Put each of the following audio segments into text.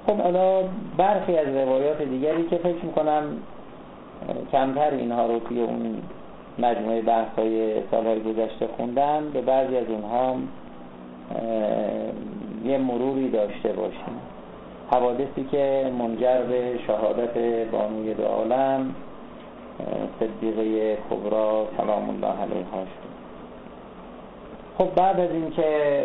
خب حالا برخی از روایات دیگری که فکر میکنم کمتر اینها رو توی اون مجموعه بحث‌های سالهای گذشته خوندم، به بعضی از اونها یه مروری داشته باشیم. حوادثی که منجر به شهادت بانوی دو عالم صدیقه کبری سلام الله علیها شد. خب بعد از این که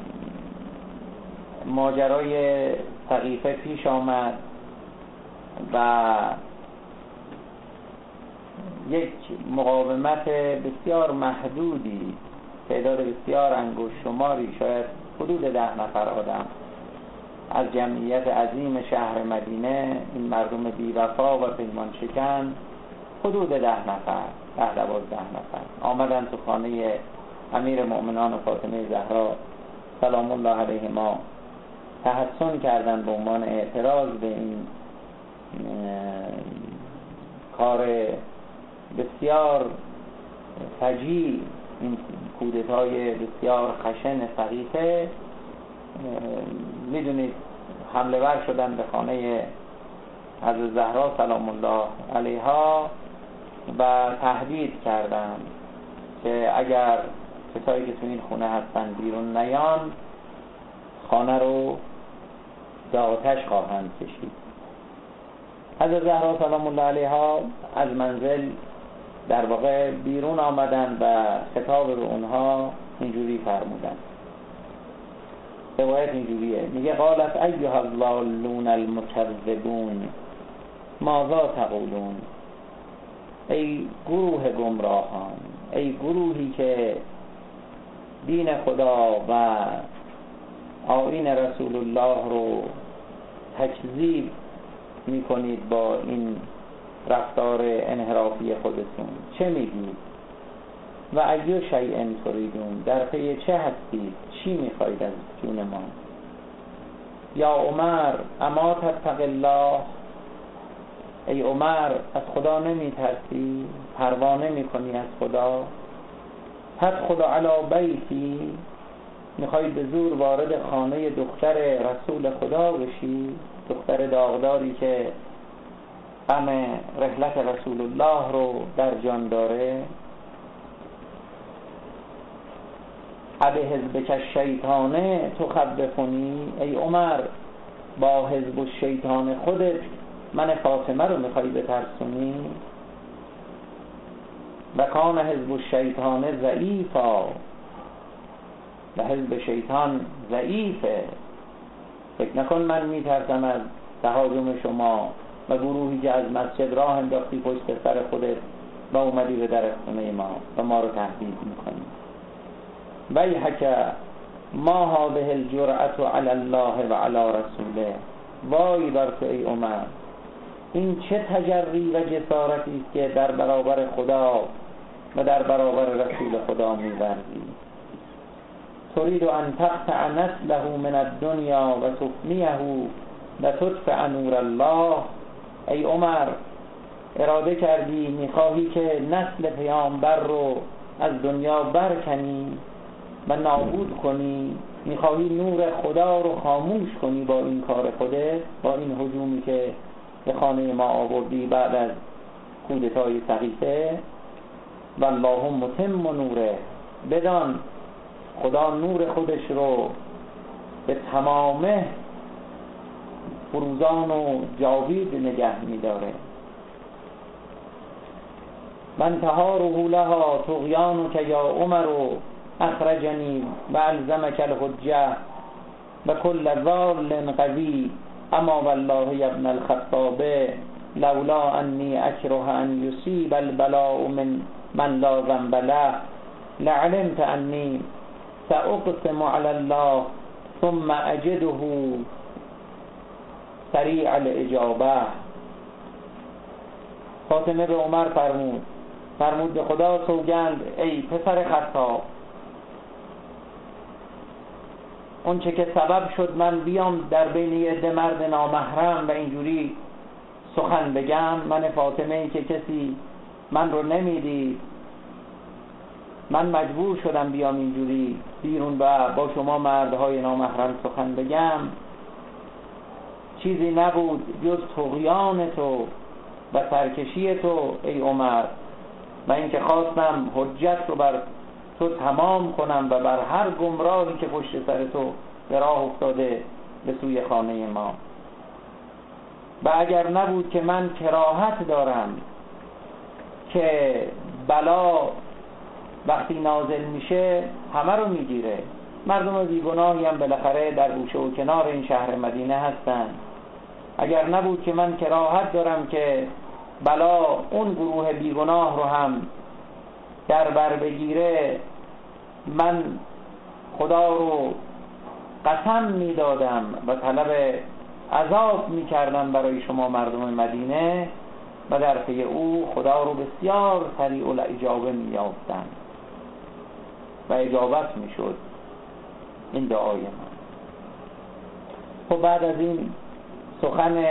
ماجرای سقیفه پیش آمد و یک مقاومت بسیار محدودی، تعداد بسیار انگشت شماری، شاید حدود 10 نفر آدم از جمعیت عظیم شهر مدینه، این مردم بی‌وفا و پیمان شکن، حدود 10 نفر 10-12 نفر آمدن تو خانه امیر مؤمنان فاطمه زهرا سلام الله علیهما، تحسن کردن به عنوان اعتراض به این کار بسیار فجیع، این کودتای بسیار خشن سقیفه. میدونید حمله ور شدن به خانه حضرت زهرا سلام الله علیها و تهدید کردن که اگر کسایی که تو این خونه هستن بیرون نیان، خانه رو به آتش خواهند کشید. حضرت زهرا سلام الله علیها از منزل در واقع بیرون آمدن و خطاب به اونها اینجوری فرمودن. روایت اینجوریه، میگه قالت ایها الضالون المکذبون ماذا تقولون، ای گروه گمراهان، ای گروهی که دین خدا و آیین رسول الله رو تکذیب میکنید با این رفتار انحرافی خودتون، چه میگید؟ و ایو شیء تریدون، در پی چه هستید؟ چی میخواید از جون ما؟ یا عمر اما تتق الله، ای عمر از خدا نمیترسی؟ پروا نمیکنی از خدا؟ تدخل علی بیتی، میخواید به زور وارد خانه دختر رسول خدا بشی، دختر داغداری که غم رحلت رسول الله رو در جان داره. ابه حزبک الشیطانه تخوفنی، ای عمر با حزب الشیطان خودت من فاطمه رو میخوای بترسونی؟ و کان حزب الشیطان ضعیفا، و حزب شیطان ضعیفه. فکر نکن من میترسم از تهاجم شما و گروهی که از مسجد راه انداختی پشت سر خودت و اومدی به در خونه ما و ما رو تهدید میکنی. ویحک ما هذه الجرأة علی الله و علی رسوله، وای بر تو ای عمر، این چه تجری و جسارتی است که در برابر خدا و در برابر رسول خدا می‌ورزی. تريد ان تقطع نسله من الدنيا و تفنیه و تطفئ نور الله. ای عمر اراده کردی میخواهی که نسل پیامبر رو از دنیا برکنی و نابود کنی، میخواهی نور خدا رو خاموش کنی با این کار خودت، با این هجومی که به خانه ما آوردی بعد از کودتای سقیفه. والله متم نوره، بدان خدا نور خودش رو به تمامه فروزان و جاوید نگه می‌داره. من تهاره لها طغیانک یا عمر اخرجنی و الزمک الحجه و کل ضال قوی، اما والله یا ابن الخطاب لولا انی اکره ان یصیب البلاء من لا ذنب له لعلمت انی سأقسم على الله ثم اجده سریع الاجابه. فاطمه به عمر فرمود به خدا سوگند ای پسر خطاب، اون چه که سبب شد من بیام در بین یه عده مرد نامحرم و اینجوری سخن بگم، من فاطمه ای که کسی من رو نمیدید، من مجبور شدم بیام اینجوری بیرون و با شما مردهای نامحرم سخن بگم. چیزی نبود جز طغیان تو و سرکشی تو ای عمر، و اینکه خواستم حجت رو بر تو تمام کنم و بر هر گمراهی که پشت سر تو به راه افتاده به سوی خانه ما. و اگر نبود که من کراهت دارم که بلا وقتی نازل میشه همه رو میگیره، مردم بیگناهی هم بالاخره در گوشه و کنار این شهر مدینه هستن، اگر نبود که من کراهت دارم که بلا اون گروه بیگناه رو هم در بر بگیره، من خدا رو قسم میدادم و طلب عذاب میکردم برای شما مردم مدینه و در پی او خدا رو بسیار سریع الاجابه میافتم و اجابت میشد این دعای من. خب بعد از این سخن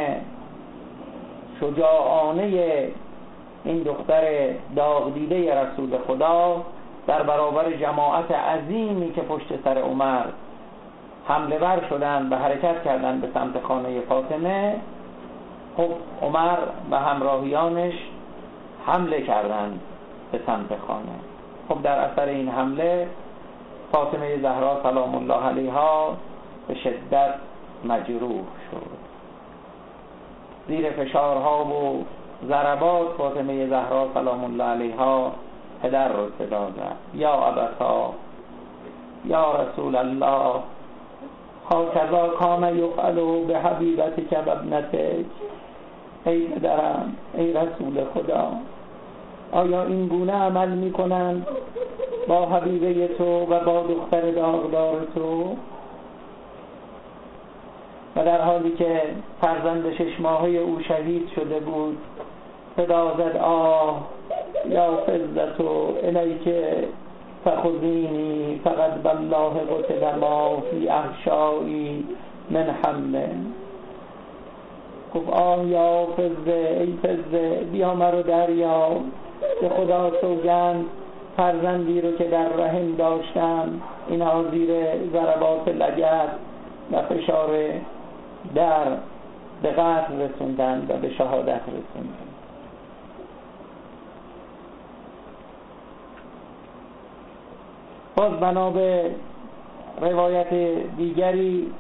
شجاعانه این دختر داغ دیده رسول خدا در برابر جماعت عظیمی که پشت سر عمر حمله ور شدن و حرکت کردن به سمت خانه فاطمه، خب عمر و همراهیانش حمله کردند به سمت خانه. خب در اثر این حمله فاطمه زهرا سلام الله علیها به شدت مجروح شد. زیر فشارها و ضربات فاطمه زهرا سلام الله علیها پدر رو صدا زد: یا ابتا، یا رسول الله، هاکذا کان یفعل به حبیبتک و ابنتک. ای پدرم، ای رسول خدا، آیا این گونه عمل میکنند با حبیبه تو و با دختر داغدار تو؟ و در حالی که فرزند 6 ماهه او شهید شده بود صدا زد: آه یا فزتو الیک فخذینی فقد بالله قتل ما فی احشایی من حمله. گفت آه یا فزه، ای فزه، بیا مرا دریاب، به خدا سوگند فرزندی رو که در رحم داشتم اینها زیر ضربات لگد و فشار در به قتل رسوندن و به شهادت رسوندن. باز بنا به روایت دیگری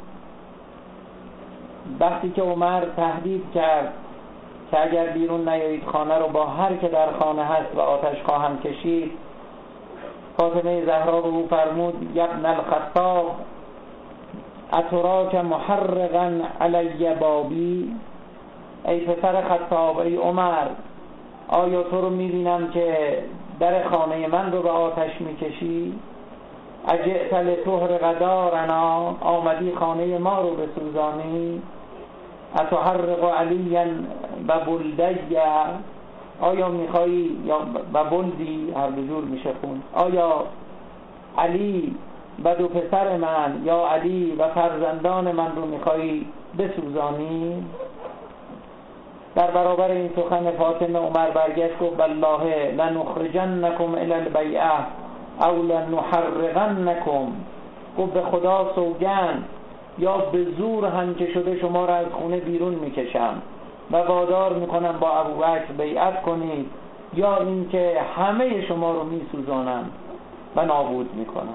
وقتی که عمر تهدید کرد که اگر بیرون نیایید خانه رو با هر که در خانه هست و آتش خواهم کشید، فاطمه زهرا به او فرمود: یا ابن الخطاب اتراک محرقا علی بابی. ای پسر خطاب، ای عمر، آیا تو رو میبینم که در خانه من رو به آتش میکشی؟ اجئت لتحرق دارنا، آمدی خانه ما رو بسوزانی؟ اتحرق علیا و بلدی، آیا میخوایی، یا و بلدی هر دو جور میشه خون، آیا علی و 2 پسر من یا علی و فرزندان من رو میخوایی بسوزانی؟ در برابر این سخن فاطمه عمر برگشت گفت: والله لنخرجنکم الی البیعه او لنحرقنکم. گفت به خدا سوگند یا به زور هم که شده شما را از خونه بیرون میکشم و وادار میکنم با ابوبکر بیعت کنید، یا اینکه همه شما رو میسوزانم و نابود میکنم.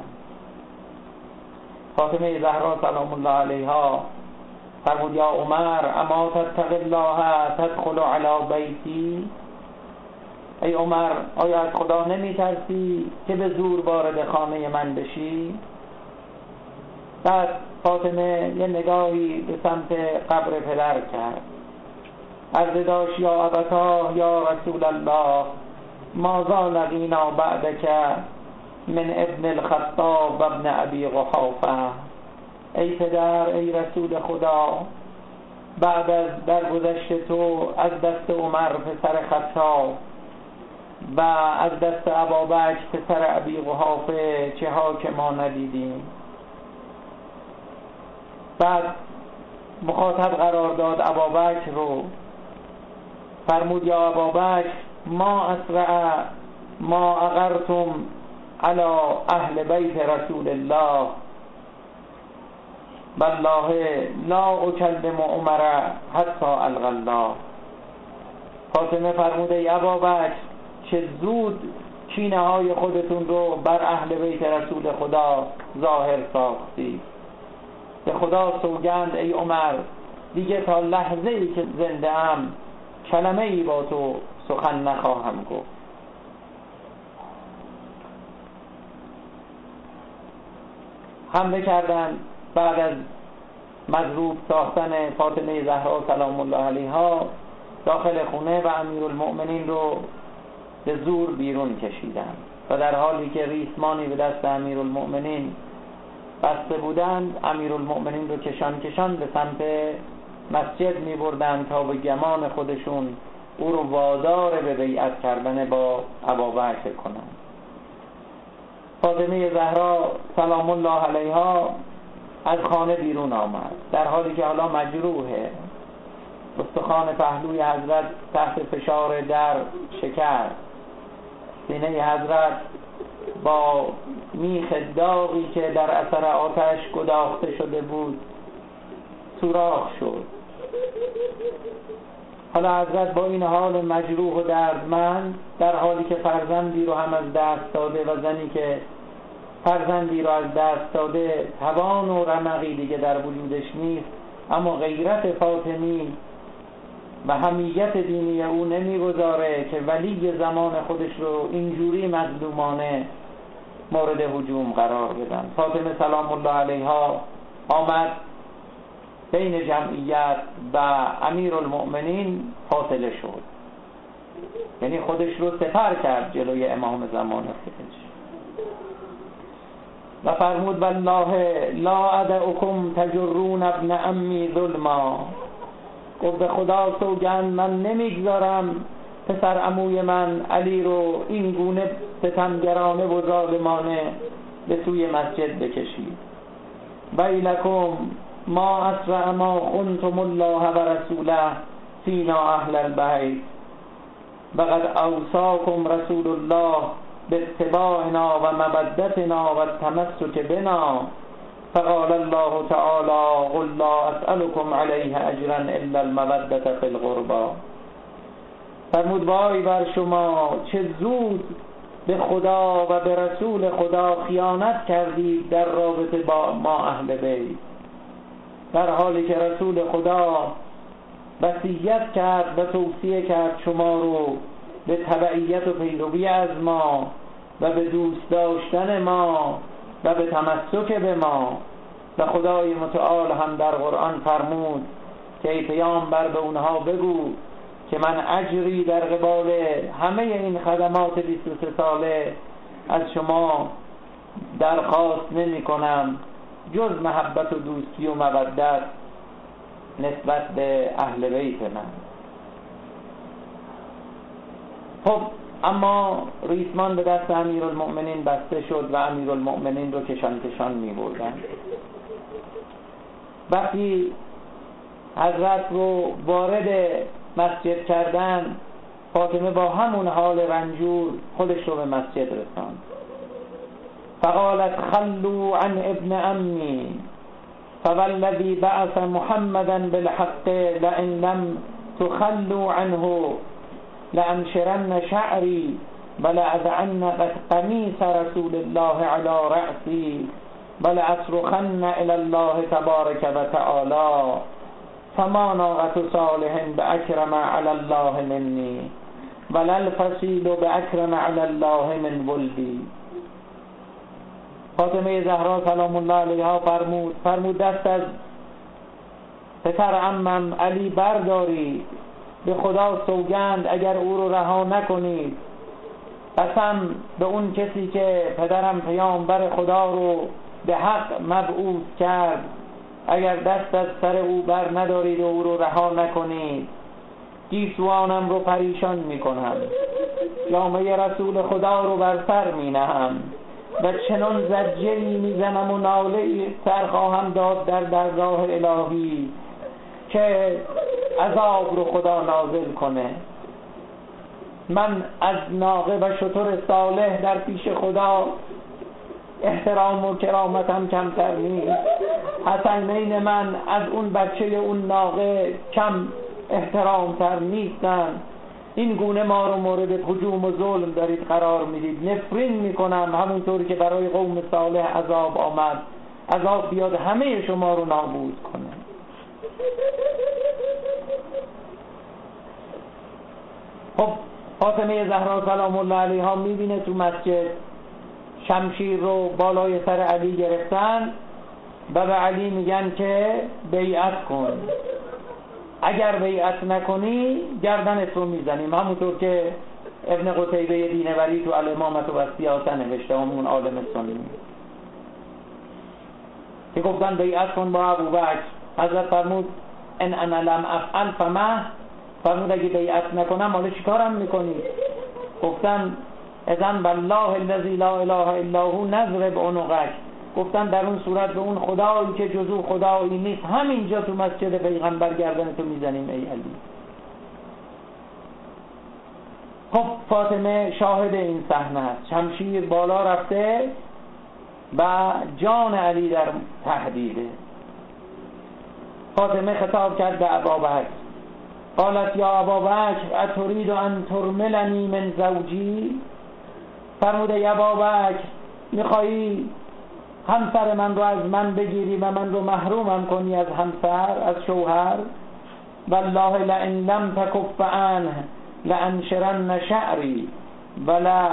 فاطمه زهرا سلام الله علیها فرمود: یا عمر اما تتق الله تدخل علی بیتی. ای عمر، آیا از خدا نمیترسی که به زور وارد خانه من بشی؟ بعد فاطمه یه نگاهی به سمت قبر پدر کرد، عرض داشت: یا ابتا، یا رسول الله، ماذا لقینا بعدک من ابن الخطاب و ابن ابی قحافه. ای پدر، ای رسول خدا، بعد از درگذشت تو از دست عمر پسر خطاب و از دست ابابکر پسر ابی قحافه چه ها که ما ندیدیم. بعد مخاطب قرار داد ابابکر رو، فرمود: یا ابابکر، ما اسرع ما اغرتم علی اهل بیت رسول الله. والله لا اکلم عمر حتی القی الله. فاطمه فرمود ای ابابکر چه زود کینه های خودتون رو بر اهل بیت رسول خدا ظاهر ساختی. به خدا سوگند ای عمر دیگه تا لحظه ای که زنده ام کلمه ای با تو سخن نخواهم گفت. حمله کردند بعد از مضروب ساختن فاطمه زهرا سلام الله علیها داخل خونه و امیرالمؤمنین رو به زور بیرون کشیدند و در حالی که ریسمانی به دست امیرالمؤمنین بسته بودند امیرالمؤمنین رو کشان به سمت مسجد می بردند تا به گمان خودشون او رو وادار به بیعت کردن با ابابکر کنند. فاطمه زهرا سلام الله علیها از خانه بیرون آمد در حالی که حالا مجروحه. استخوان پهلوی حضرت تحت فشار در شکست. سینه حضرت با میخ داغی که در اثر آتش گداخته شده بود سوراخ شد. حالا حضرت با این حال مجروح و دردمند در حالی که فرزندی رو هم از دست داده و زنی که فرزندی رو از دست داده توان و رمقی دیگه در وجودش نیست، اما غیرت فاطمی و حمیت دینی او نمیگذاره که ولی زمان خودش رو اینجوری مظلومانه مورد هجوم قرار بدن. فاطمه سلام الله علیها آمد بین جمعیت و امیرالمؤمنین فاصله شد، یعنی خودش رو سپر کرد جلوی امام زمان خودش و فرمود والله لا ادعکم تجرون ابن عمی ظلما. گفت به خدا سوگند من نمیگذارم پسر عموی من علی رو این گونه ستمگرانه و ظالمانه به سوی مسجد بکشید. ویلکم ما اسرع ما خنتم الله و رسوله فینا اهل البیت وقد اوصاکم رسول الله باتباعنا و مودتنا و التمسک بنا. فقال الله تعالی قل لا اسألكم علیه اجرا الا المودة فی القربى. فرمود وای بر شما چه زود به خدا و به رسول خدا خیانت کردید در رابطه با ما اهل بیت، در حالی که رسول خدا وصیت کرد و توصیه کرد شما رو به تبعیت و پیروی از ما و به دوست داشتن ما و به تمسک به ما. و خدای متعال هم در قرآن فرمود که ای پیامبر به اونها بگو که من اجری در قبال همه این خدمات 23 ساله از شما درخواست نمی کنم جز محبت و دوستی و مودت نسبت به اهل بیت من. خب اما ریسمان به دست امیرالمؤمنین بسته شد و امیرالمؤمنین رو کشان می بردن. وقتی حضرت رو وارد مسجد کردن فاطمه با همون حال رنجور خودش رو به مسجد رساند. فقالت خلوا عن ابن عمی فوالذی بعث محمدا بالحق لئن لم تخلوا عنه لانشرن شعری ولأضعن قمیص رسول الله علی رأسی ولأصرخن الی الله تبارک و تعالی فما ناقة صالح باکرم علی الله منی ولا الفصیل باکرم علی الله من ولدی. فاطمه زهرا سلام الله علیها فرمود دست از پسر عمم علی بردارید، به خدا سوگند اگر او رو رها نکنید قسم به اون کسی که پدرم پیامبر خدا رو به حق مبعوث کرد اگر دست از سر او بر ندارید و او رو رها نکنید گیسوانم رو پریشان میکنم، جامعه رسول خدا رو بر سر مینهم و چنان زجری میزنم و ناله سر خواهم داد در درگاه الهی که عذاب رو خدا نازل کنه. من از ناقه و شتر صالح در پیش خدا احترام و کرامتم کمتر نیست. حسنین من از اون بچه اون ناقه کم احترامتر نیستن. این گونه ما رو مورد هجوم و ظلم دارید قرار میدید. نفرین میکنم همونطوری که برای قوم صالح عذاب آمد، عذاب بیاد همه شما رو نابود کنه. خب فاطمه زهرا سلام الله علیها میبینه تو مسجد شمشیر رو بالای سر علی گرفتن و به علی میگن که بیعت کن، اگر بیعت نکنی گردنت رو میزنیم. همونطور که ابن قتیبه دینوری تو الامامة و السیاسه نوشته، همون عالم سنی که گفتن بیعت کن با ابوبکر. حضرت فرمود ان انا لم افعل فما، فرمود اگه بیعت نکنم حالا چیکارم میکنی؟ گفتن اذن بالله الذی لا اله الا هو نضرب عنقک. گفتن در اون صورت به اون خدایی که جزو خدایی نیست همینجا تو مسجد پیغمبر گردنتو میزنیم ای علی. خب فاطمه شاهد این صحنه است. شمشیر بالا رفته و جان علی در تهدیده. فاطمه خطاب کرد به ابابکر، قالت یا ابابکر اتريد ان ترملنی من زوجی؟ فرموده یا ابابکر میخوایی همسر من رو از من بگیری و من رو محرومم کنی از همسر، از شوهر؟ والله لئن لم تکف عنه لانشرن شعری ولا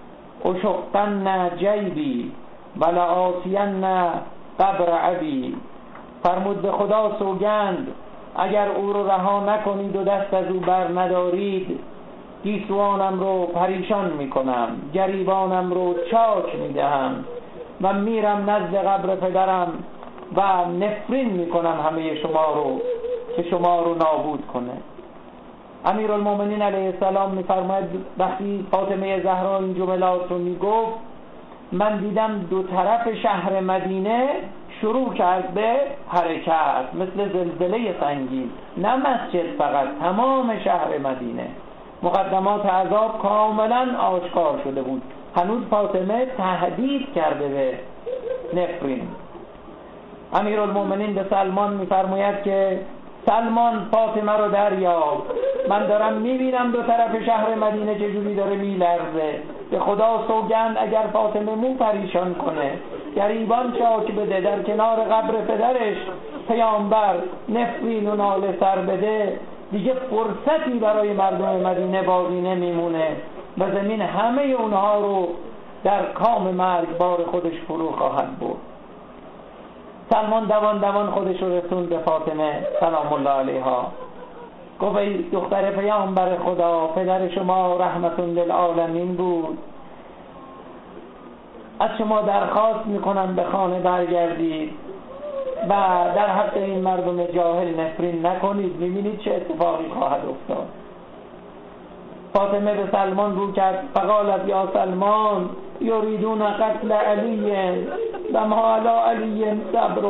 اشقن جیبی ولا آتین قبر ابی. فرمود به خدا سوگند اگر او رو رها نکنید و دست از او بر ندارید، گیسوانم رو پریشان میکنم، گریبانم رو چاک میدهم و میرم نزد قبر پدرم و نفرین میکنم همه شما رو که شما رو نابود کنه. امیرالمومنین علیه السلام میفرماید وقتی فاطمه زهرا این جملات رو میگفت، من دیدم دو طرف شهر مدینه شروع کرد به حرکت مثل زلزله سنگین، نه مسجد فقط، تمام شهر مدینه. مقدمات عذاب کاملا آشکار شده بود. هنوز فاطمه تهدید کرده به نفرین. امیرالمومنین به سلمان میفرماید که سلمان فاطمه رو دریاب، من دارم میبینم دو طرف شهر مدینه چجوری داره میلرزه. به خدا سوگند اگر فاطمه مو پریشان کنه، گریبان چاک بده، در کنار قبر پدرش پیامبر نفرین و ناله سر بده، دیگه فرصتی برای مردم مدینه باقی نمیمونه و زمین همه اونها رو در کام مرگ بار خودش فرو خواهد برد. سلمان دوان خودش رو رسوند به فاطمه سلام الله علیها. گفت ای دختر پیامبر خدا، پدر شما رحمت للعالمین بود، از شما درخواست میکنم به خانه برگردید و در حق این مردم جاهل نفرین نکنید، میبینید چه اتفاقی خواهد افتاد. فاطمه به سلمان رو کرد، فقالت یا سلمان یریدون قتل علی و ما علی علی صبر.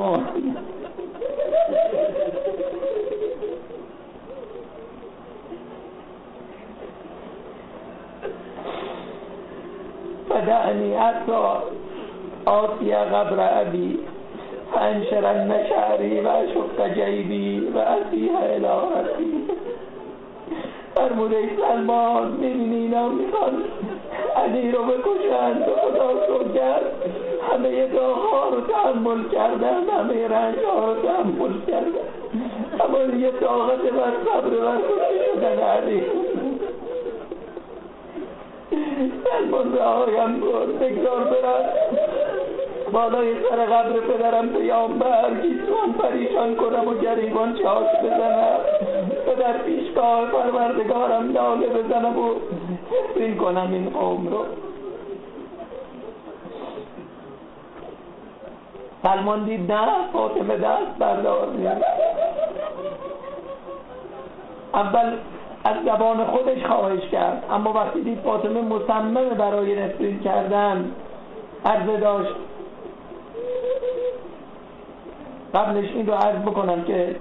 فدعنی حتی آتی قبر ابی فانشرن شعری و اشق جیبی و اسیح الهی. فرموده سلمان میبینی اینا میخوان علی رو بکشن، به خدا سوگند همه داغ‌ها رو تحمل کردن، همه رنج‌ها رو تحمل کردن، اما یه طاقت بر صبر بر کشی شدن علی. سلمان رهایم کن، بگذار برم بالای سر قبر پدرم پیامبر گیسوان پریشان کنم و گریبان چاک بزنم و در پیشگاه پروردگارم ناله بزنم و نفرین کنم این قوم رو. سلمان دید نه، فاطمه دست بردار نیست. اول از زبان خودش خواهش کرد، اما وقتی دید فاطمه مصممه برای نفرین کردن، عرضه داشت. قبلش این رو عرض بکنم که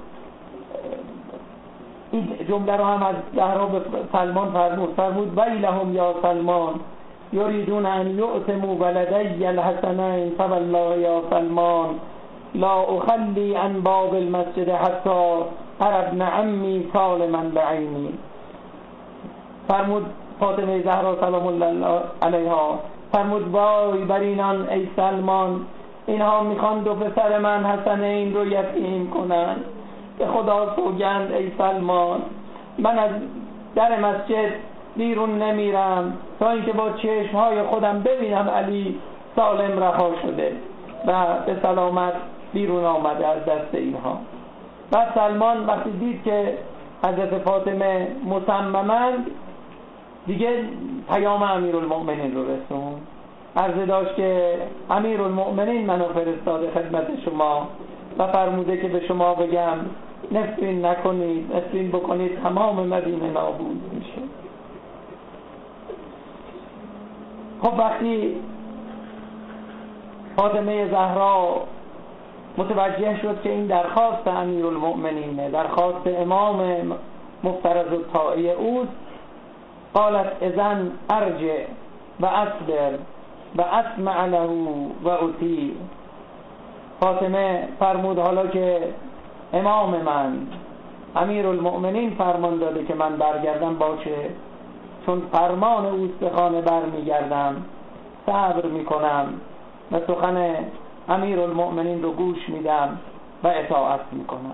این جمله رو هم از زهرا به سلمان فرمود ویلهم یا سلمان یریدون ان یؤتموا ولدی الحسنین فوالله یا سلمان لا اخلی عن باب المسجد حتی ارى ابن عمی سالما بعینی. فرمود فاطمه زهرا سلام الله علیها، فرمود وای بر اینان ای سلمان، اینها میخوان دو پسر من حسنین رو یتیم کنن. به خدا سوگند ای سلمان، من از در مسجد بیرون نمیرم تا اینکه با چشمهای خودم ببینم علی سالم رها شده و به سلامت بیرون آمده از دست اینها. بعد سلمان وقتی دید که حضرت فاطمه مصممند، دیگه پیام امیرالمؤمنین رو رسون، عرض داشت که امیرالمؤمنین منو فرستاده خدمت شما و فرموده که به شما بگم نفرین نکنید، نفرین بکنید تمام مدینه نابود میشه. خب وقتی فاطمه زهرا متوجه شد که این درخواست امیرالمؤمنینه، درخواست امام مفترض الطاعه اوست، قالت اذن ارجع و اصبر و اسمع له و اطیع. فاطمه فرمود حالا که امام من امیرالمؤمنین فرمان داده که من برگردم باشه، چون فرمان اوست به خانه برمیگردم، صبر میکنم و سخن امیرالمؤمنین رو گوش میدم و اطاعت میکنم.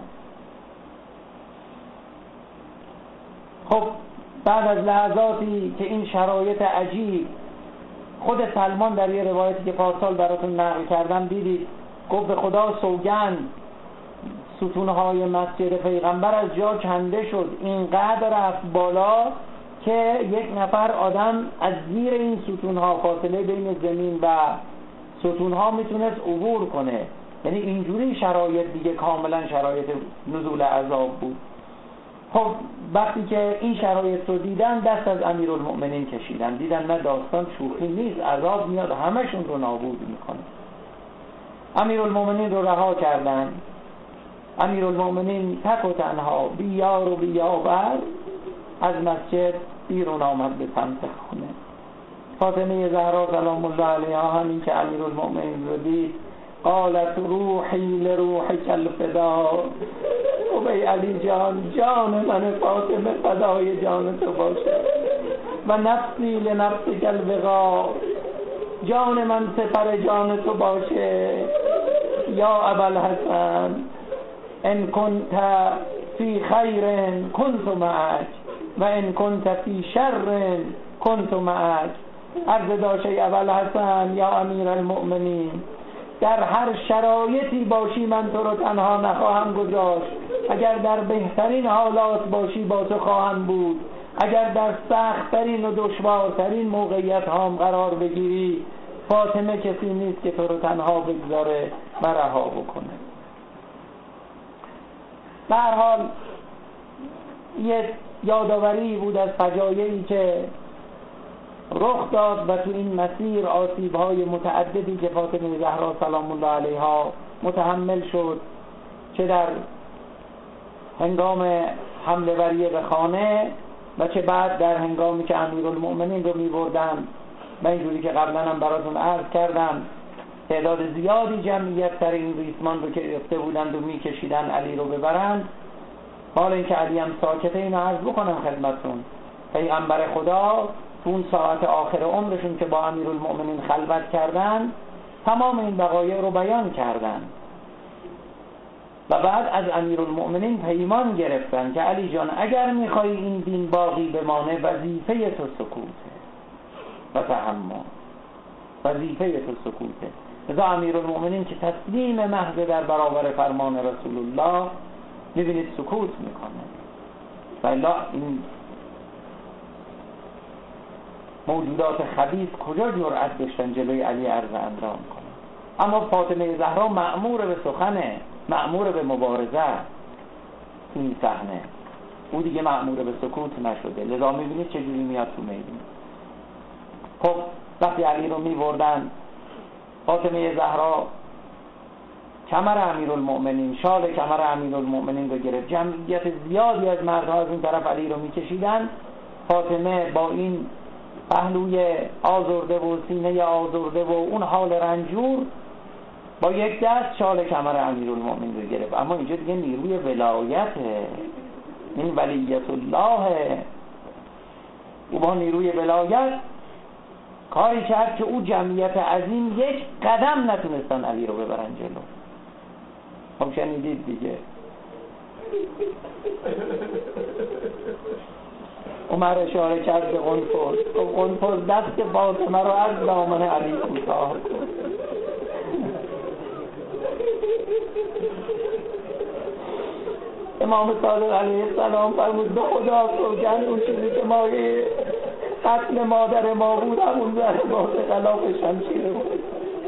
خب بعد از لحظاتی که این شرایط عجیب، خود سلمان در یه روایتی که پارسال براتون نقل کردم دیدید گفت به خدا سوگند ستونهای مسجد پیغمبر از جا کنده شد، اینقدر رفت بالا که یک نفر آدم از زیر این ستونها، فاصله بین زمین و ستونها میتونست عبور کنه. یعنی اینجوری شرایط دیگه کاملا شرایط نزول عذاب بود. خب وقتی که این شرایط رو دیدن دست از امیرالمؤمنین کشیدن، دیدن نه داستان شوخی نیست، عذاب میاد همشون رو نابود میکنه. امیرالمؤمنین رو رها کردن. امیرالمؤمنین تک و تنها بی یار و بی یاور از مسجد بیرون آمد به سمت خونه. فاطمه زهرا سلام الله علیها همین که امیرالمؤمنین رو دید قالت روحی لروحک الفدا، او ای علی جان، جان من فاطمه فدای جان تو باشه، و نفسی لنفسک الوغا، جان من سپر جان تو باشه. یا ابوالحسن ان کنت فی خیر کنت معک و ان کنت فی شر کنت معک. عرض داشت ای ابوالحسن یا امیرالمؤمنین، در هر شرایطی باشی من تو رو تنها نخواهم گذاشت، اگر در بهترین حالات باشی با تو خواهم بود، اگر در سخت‌ترین و دشوارترین موقعیت هام قرار بگیری فاطمه کسی نیست که تو رو تنها بگذاره و رها بکنه. به هر حال یه یادآوری بود از فجایعی که رخ داد و تو این مسیر آسیب‌های متعددی که فاطمه زهرا سلام الله علیها متحمل شد، چه در هنگام حمله وری به خانه و چه بعد در هنگامی که امیرالمؤمنین رو می‌بردن. من اینجوری که قبلا هم براتون عرض کردم تعداد زیادی جمعیت سر این ریسمان رو که گرفته بودند و می‌کشیدن علی رو ببرند. حالا اینکه علی هم ساکته اینو عرض بکنم خدمتتون، پیغمبر خدا اون ساعت آخر عمرشون که با امیرالمؤمنین خلوت کردن تمام این وقایع رو بیان کردن و بعد از امیرالمؤمنین پیمان گرفتن که علی جان اگر میخوای این دین باقی بمانه وظیفه تو سکوته و تحمل، وظیفه تو سکوته. لذا امیرالمؤمنین که تسلیم محض در برابر فرمان رسول الله میبینید سکوت میکنه و الا این موجودات خبیث کجا جرأت داشتن جلوی علی عرض اندام کنن. اما فاطمه زهرا مأمور به سخنه، مأمور به مبارزه. این صحنه او دیگه مأمور به سکوت نشده، لذا میبینید چجوری میاد تو میدون. خب وقتی علی رو میبردن، فاطمه زهرا کمر امیرالمؤمنین، شال کمر امیرالمؤمنین رو گرفت، جمعیت زیادی از مردها از این طرف علی رو میکشیدن. فاطمه با این پهلوی آزرده و سینه آزرده و اون حال رنجور با یک دست شال کمر امیرالمومنین رو گرفت. اما اینجا دیگه نیروی ولایته، این ولیت الله، او با نیروی ولایت کاری کرد که او جمعیت عظیم یک قدم نتونستن علی رو ببرن جلو. خب شنیدید دیگه، عمر اشاره کرد به قنفذ، قنفذ دست فاطمه رو از دامن علی کوتاه کرد. امام صادق علیه السلام فرمود به خدا سوگند اون چیزی که مایه قتل مادر ما بود همون ضربات غلاف شمشیر بود.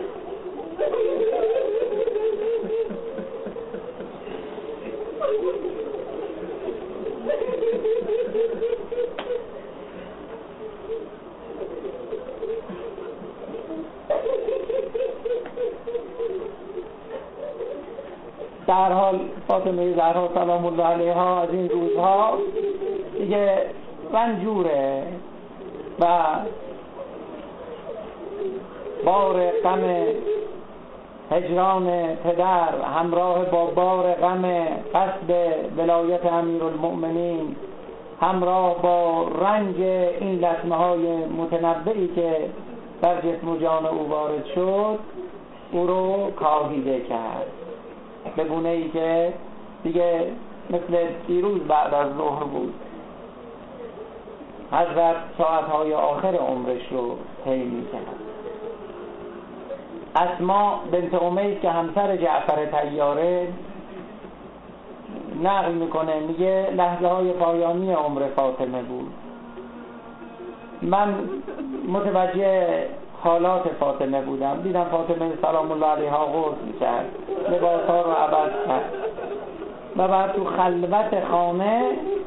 در حال فاطمه زهرا سلام الله علیها از این روزها دیگه رنجوره و بار غم هجران پدر همراه با بار غم قصد ولایت امیرالمؤمنین، همراه با رنج این لطمه های متنوعی که در جسم و جان او وارد شد، او رو کاهیده کرد به گونه ای که دیگه مثل دیروز بعد از ظهر بود. حضرت ساعتهای آخر عمرش رو طی می‌کرد. اسما بنت امیس که همسر جعفر طیاره نقل میکنه، میگه لحظه های پایانی عمر فاطمه بود. من متوجه حالات فاطمه بودم، دیدم فاطمه سلام الله علیها غسل کرد، لباسها رو عوض کرد و بعد تو خلوت خانه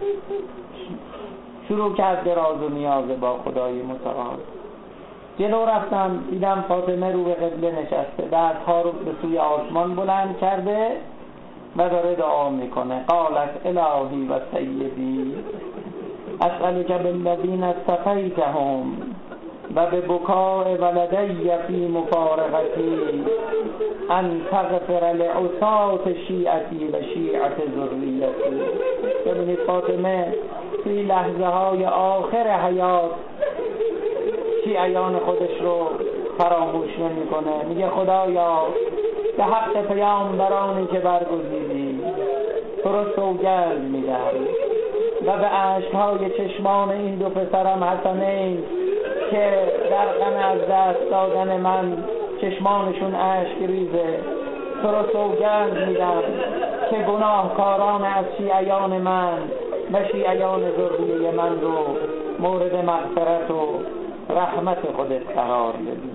شروع کرد به راز و نیاز با خدای متعال. جلو رفتم دیدم فاطمه رو به قبله نشسته، دستها رو به سوی آسمان بلند کرده و داره دعا میکنه. قالت الهی و سیدی اسألک بالذین اصطفیتهم و به بکاء ولدی فی مفارقتی ان تغفر لعصاة شیعتی و شیعت ذریتی. ببینید فاطمه توی لحظه های آخر حیات شیعیان خودش رو فراموش نمی کنه. میگه خدایا به حق پیامبرانی که برگزیدی تو رو سوگند میدم و به اشک‌های چشمان این دو پسرم حسنین که در غم از دست دادن من چشمانشون اشک ریزه، تو رو سوگند میدم که گناهکاران از شیعیان من و شیعیان ذریه من رو مورد مغفرت و رحمت خودت قرار بدی.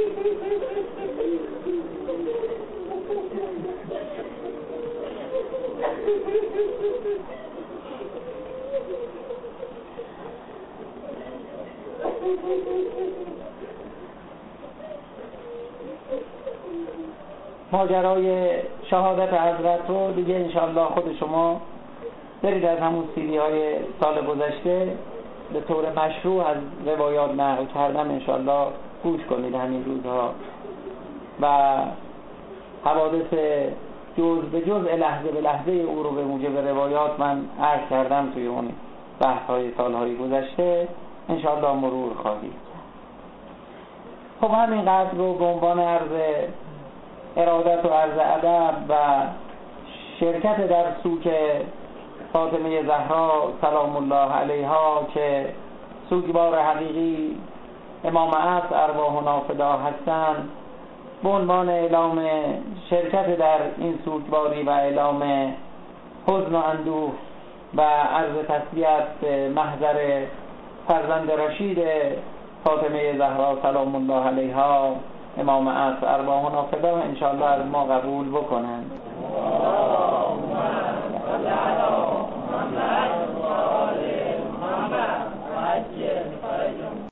ماجرای شهادت حضرت رو دیگه انشاءالله خود شما برید از همون سیدی های سال گذشته به طور مشروع از روایات نقل کردن انشاءالله گوش کنید همین روزها و حوادث جز به جز لحظه به لحظه او رو به موجب روایات من عرض کردم توی اون بحث های سالهای گذشته انشاءالله مرور خواهید. خب همینقدر رو به عنوان عرض ارادت و عرض ادب و شرکت در سوگ فاطمه زهرا سلام الله علیها که سوگوار حقیقی امام عصر ارواحنا فدا هستند، به عنوان اعلام شرکت در این سوگواری و اعلام حزن و اندوه و عرض تسلیت به محضر فرزند رشید فاطمه زهرا سلام الله علیها امام عصر ارواحنا فدا انشاءالله از ما قبول بکنند.